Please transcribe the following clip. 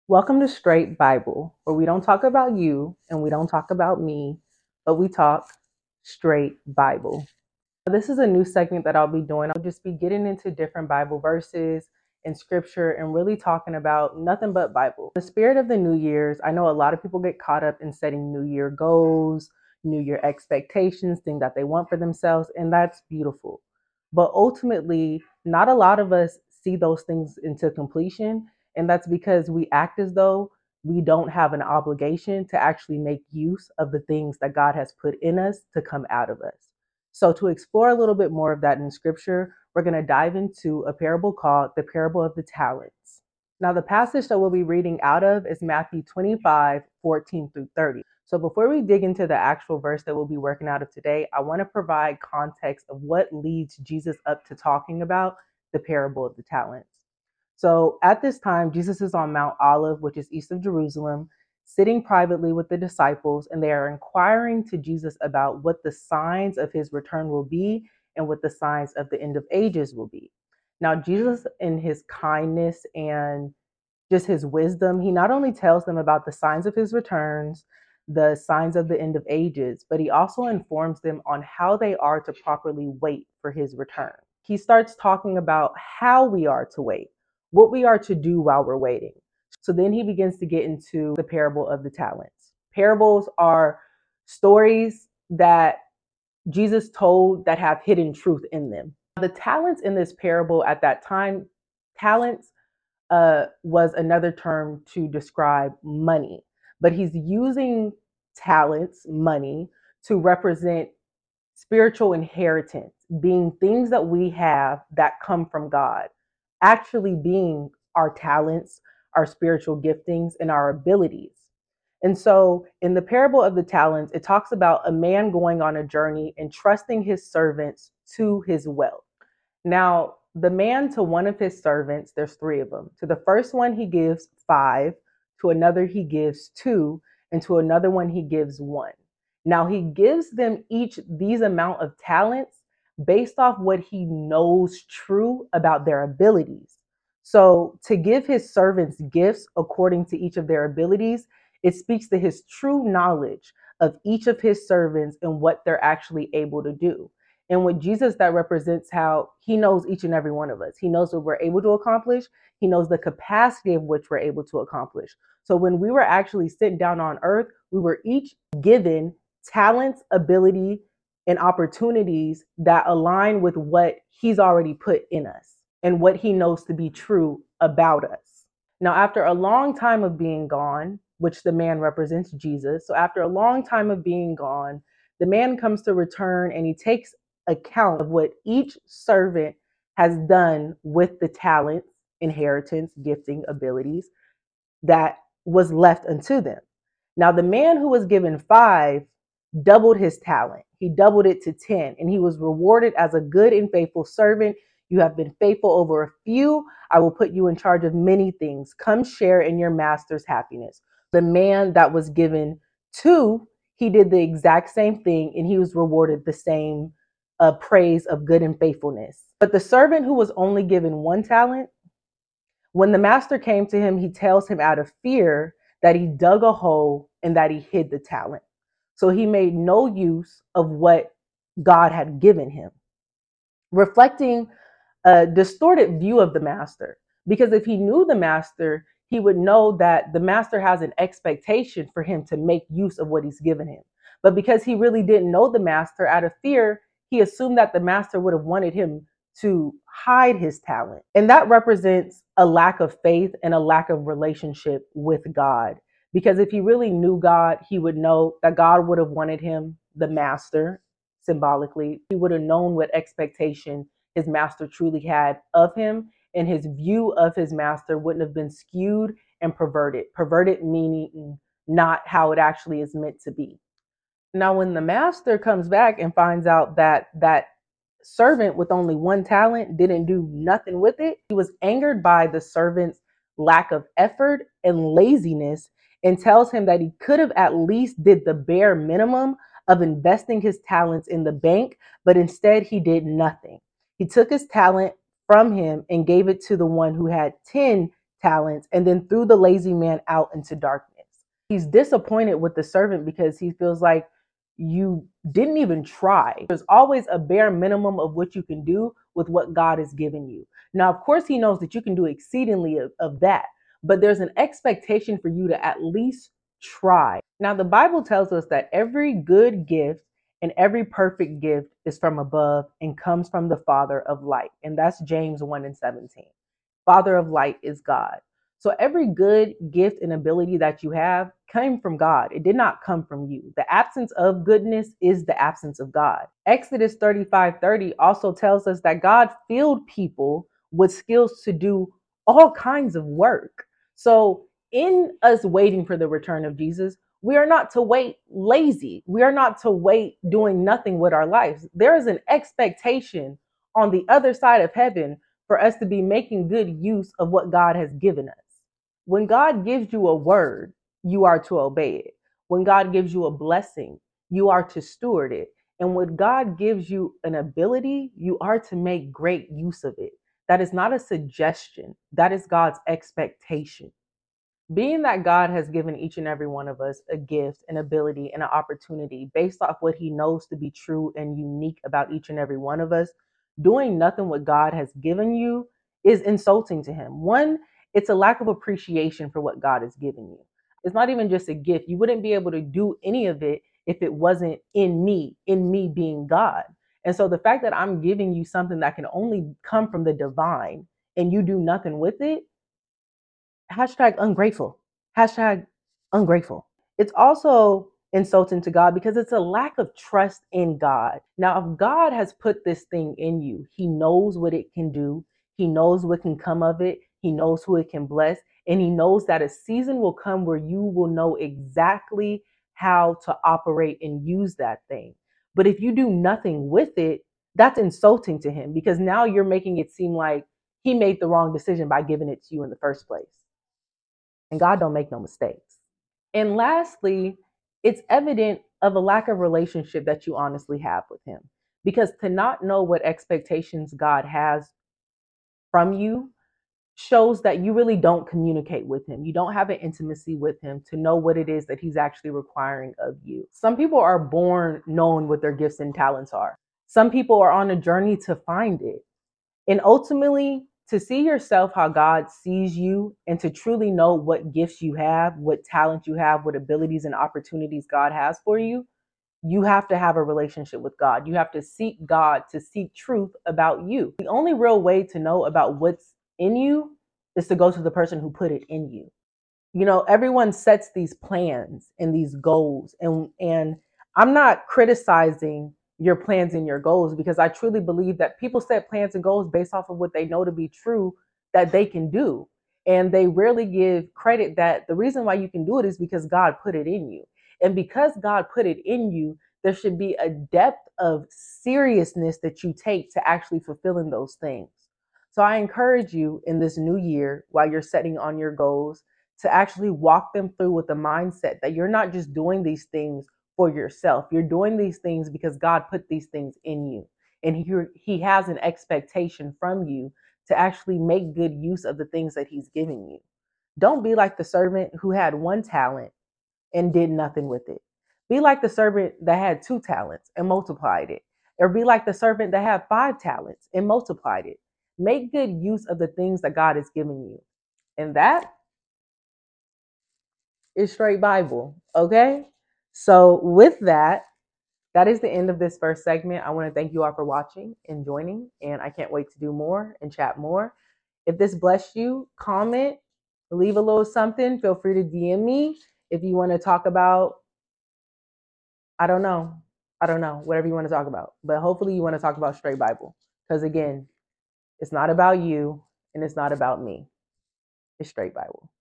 Welcome to Straight Bible, where we don't talk about you and we don't talk about me, but we talk straight Bible. This is a new segment that I'll be doing. I'll just be getting into different Bible verses and scripture and really talking about nothing but Bible. The spirit of the New Year's, I know a lot of people get caught up in setting New Year goals, New Year expectations, things that they want for themselves, and that's beautiful. But ultimately, not a lot of us see those things into completion. And that's because we act as though we don't have an obligation to actually make use of the things that God has put in us to come out of us. So, to explore a little bit more of that in scripture, we're going to dive into a parable called the parable of the talents. Now, the passage that we'll be reading out of is Matthew 25:14 through 30. So, before we dig into the actual verse that we'll be working out of today, I want to provide context of what leads Jesus up to talking about the parable of the talents. So at this time, Jesus is on Mount Olive, which is east of Jerusalem, sitting privately with the disciples, and they are inquiring to Jesus about what the signs of his return will be and what the signs of the end of ages will be. Now, Jesus, in his kindness and just his wisdom, he not only tells them about the signs of his returns, the signs of the end of ages, but he also informs them on how they are to properly wait for his return. He starts talking about how we are to wait, what we are to do while we're waiting. So then he begins to get into the parable of the talents. Parables are stories that Jesus told that have hidden truth in them. The talents in this parable at that time, talents was another term to describe money, but he's using talents, money, to represent spiritual inheritance, being things that we have that come from God, actually being our talents, our spiritual giftings, and our abilities. And so in the parable of the talents, it talks about a man going on a journey and trusting his servants to his wealth. Now, the man to one of his servants, there's three of them. To the first one, he gives five. To another, he gives two. And to another one, he gives one. Now, he gives them each these amount of talents based off what he knows true about their abilities. So, to give his servants gifts according to each of their abilities, it speaks to his true knowledge of each of his servants and what they're actually able to do. And with Jesus, that represents how he knows each and every one of us. He knows what we're able to accomplish. He knows the capacity of which we're able to accomplish. So when we were actually sent down on earth, we were each given talents, ability, and opportunities that align with what he's already put in us and what he knows to be true about us. Now, after a long time of being gone, which the man represents Jesus, so after a long time of being gone, the man comes to return and he takes account of what each servant has done with the talents, inheritance, gifting, abilities that was left unto them. Now, the man who was given five doubled his talent. He doubled it to 10, and he was rewarded as a good and faithful servant. You have been faithful over a few. I will put you in charge of many things. Come share in your master's happiness. The man that was given two, he did the exact same thing, and he was rewarded the same praise of good and faithfulness. But the servant who was only given one talent, when the master came to him, he tells him out of fear that he dug a hole and that he hid the talent. So he made no use of what God had given him, reflecting a distorted view of the master. Because if he knew the master, he would know that the master has an expectation for him to make use of what he's given him. But because he really didn't know the master, out of fear, he assumed that the master would have wanted him to hide his talent. And that represents a lack of faith and a lack of relationship with God. Because if he really knew God, he would know that God would have wanted him, the master, symbolically. He would have known what expectation his master truly had of him, and his view of his master wouldn't have been skewed and perverted. Perverted meaning not how it actually is meant to be. Now, when the master comes back and finds out that that servant with only one talent didn't do nothing with it, he was angered by the servant's lack of effort and laziness and tells him that he could have at least did the bare minimum of investing his talents in the bank, but instead he did nothing. He took his talent from him and gave it to the one who had 10 talents and then threw the lazy man out into darkness. He's disappointed with the servant because he feels like you didn't even try. There's always a bare minimum of what you can do with what God has given you. Now, of course, he knows that you can do exceedingly of that, but there's an expectation for you to at least try. Now, the Bible tells us that every good gift and every perfect gift is from above and comes from the Father of light. And that's James 1:17. Father of light is God. So every good gift and ability that you have came from God. It did not come from you. The absence of goodness is the absence of God. Exodus 35:30 also tells us that God filled people with skills to do all kinds of work. So in us waiting for the return of Jesus, we are not to wait lazy. We are not to wait doing nothing with our lives. There is an expectation on the other side of heaven for us to be making good use of what God has given us. When God gives you a word, you are to obey it. When God gives you a blessing, you are to steward it. And when God gives you an ability, you are to make great use of it. That is not a suggestion, that is God's expectation. Being that God has given each and every one of us a gift, an ability, and an opportunity based off what he knows to be true and unique about each and every one of us, doing nothing what God has given you is insulting to him. One, it's a lack of appreciation for what God has given you. It's not even just a gift. You wouldn't be able to do any of it if it wasn't in me being God. And so the fact that I'm giving you something that can only come from the divine and you do nothing with it, hashtag ungrateful. Hashtag ungrateful. It's also insulting to God because it's a lack of trust in God. Now, if God has put this thing in you, he knows what it can do. He knows what can come of it. He knows who it can bless. And he knows that a season will come where you will know exactly how to operate and use that thing. But if you do nothing with it, that's insulting to him because now you're making it seem like he made the wrong decision by giving it to you in the first place. And God don't make no mistakes. And lastly, it's evident of a lack of relationship that you honestly have with him. Because to not know what expectations God has from you shows that you really don't communicate with him. You don't have an intimacy with him to know what it is that he's actually requiring of you. Some people are born knowing what their gifts and talents are. Some people are on a journey to find it. And ultimately, to see yourself how God sees you and to truly know what gifts you have, what talent you have, what abilities and opportunities God has for you, you have to have a relationship with God. You have to seek God to seek truth about you. The only real way to know about what's in you is to go to the person who put it in you. You know, everyone sets these plans and these goals, and I'm not criticizing your plans and your goals because I truly believe that people set plans and goals based off of what they know to be true that they can do, and they rarely give credit that the reason why you can do it is because God put it in you. And because God put it in you, there should be a depth of seriousness that you take to actually fulfilling those things. So I encourage you in this new year, while you're setting on your goals, to actually walk them through with the mindset that you're not just doing these things for yourself. You're doing these things because God put these things in you. And he has an expectation from you to actually make good use of the things that he's giving you. Don't be like the servant who had one talent and did nothing with it. Be like the servant that had two talents and multiplied it. Or be like the servant that had five talents and multiplied it. Make good use of the things that God has given you. And that is straight Bible. Okay. So with that, that is the end of this first segment. I want to thank you all for watching and joining, and I can't wait to do more and chat more. If this blessed you, comment, leave a little something. Feel free to DM me if you want to talk about, I don't know, whatever you want to talk about. But hopefully you want to talk about straight Bible. Because again, it's not about you and it's not about me. It's straight Bible.